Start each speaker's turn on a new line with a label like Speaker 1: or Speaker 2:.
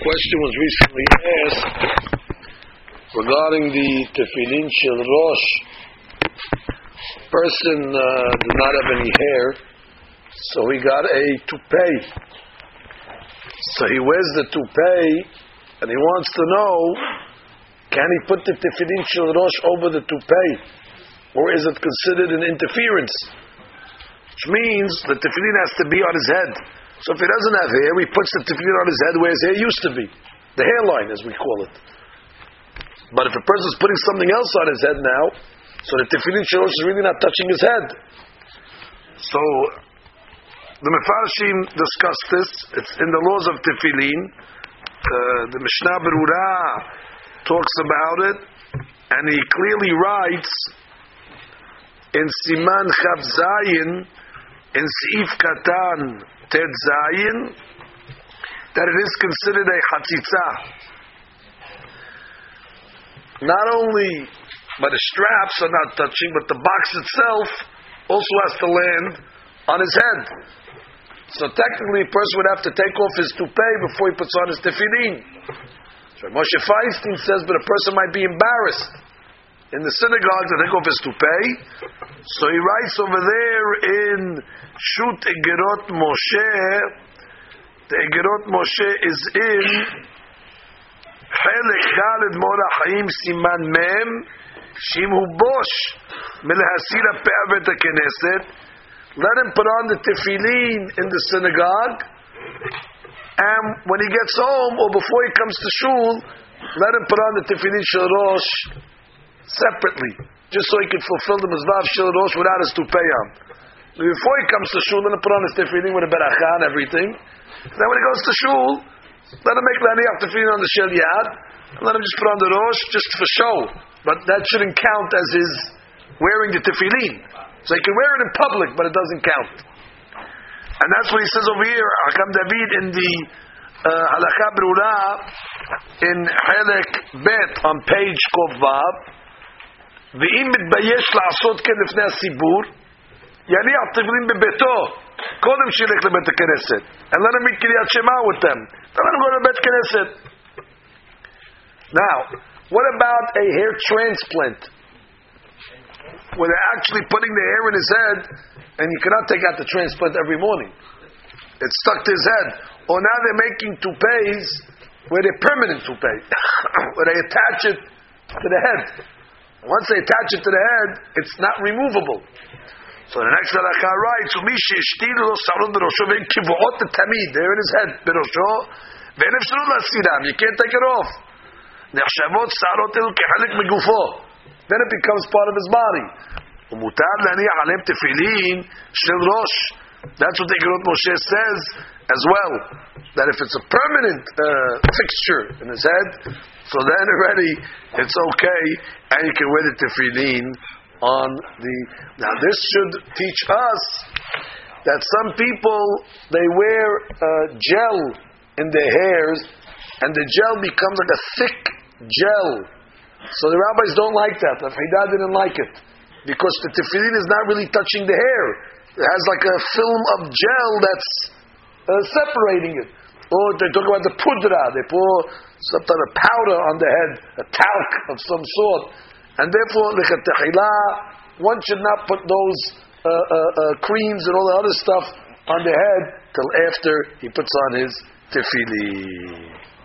Speaker 1: question was recently asked regarding the tefillin shel rosh. Person did not have any hair, so he got a toupee. So he wears the toupee, and he wants to know, can he put the tefillin shel rosh over the toupee, or is it considered an interference? Which means the tefillin has to be on his head. So if he doesn't have hair, he puts the tefillin on his head where his hair used to be. The hairline, as we call it. But if a person is putting something else on his head now, so the tefillin shel rosh is really not touching his head. So the Mefarshim discuss this. It's in the laws of tefillin. The Mishnah Berurah talks about it, and he clearly writes in Siman Chav Zayin, in Seif Katan Tet Zayin, that it is considered a Hatzitza. Not only by the straps are not touching, but the box itself also has to land on his head. So technically a person would have to take off his toupee before he puts on his tefillin. So Moshe Feinstein says, but a person might be embarrassed in the synagogue to take off his toupee. So he writes over there in Shut Egerot Moshe, the Egerot Moshe is in Chelek Daled Mora Chaim Siman Mem, Shim Hu Bosh Melehasira Pe'avet HaKnesset. Let him put on the tefillin in the synagogue, and when he gets home or before he comes to shul, let him put on the tefillin shel rosh separately, just so he can fulfill the mizvah shel rosh without his toupee on. Before he comes to shul, let him put on his tefillin with a beracha and everything. Then when he goes to shul, let him make laniach tefillin on the shel yad, and let him just put on the rosh just for show. But that shouldn't count as his wearing the tefillin. So he can wear it in public, but it doesn't count. And that's what he says over here, Hakam David, in the Halakha Berurah, in Chelek Bet, on page Kov Vav, V'im mitbayesh la'asot ken lefnei hasibur, yaniach tefillin bebeto, kodem shilech lebet HaKnesset, and let him read Kiryat Shema with them. Then let him go to Bet Knesset. Now, what about a hair transplant? Where they're actually putting the hair in his head, and you cannot take out the transplant every morning. It's stuck to his head. Or now they're making toupees where they're permanent toupees, where they attach it to the head. Once they attach it to the head, it's not removable. So the next halakha writes, they're in his head, you can't take it off. Then it becomes part of his body. That's what the Egerot Moshe says as well. That if it's a permanent fixture in his head, so then already it's okay, and you can wear the tefillin on the. Now this should teach us that some people they wear gel in their hairs, and the gel becomes like a thick gel. So the rabbis don't like that. The Haidah didn't like it because the tefillin is not really touching the hair. It has like a film of gel that's separating it. Or they talk about the pudra. They pour some type of powder on the head, a talc of some sort, and therefore lechatechila, one should not put those creams and all the other stuff on the head till after he puts on his tefillin.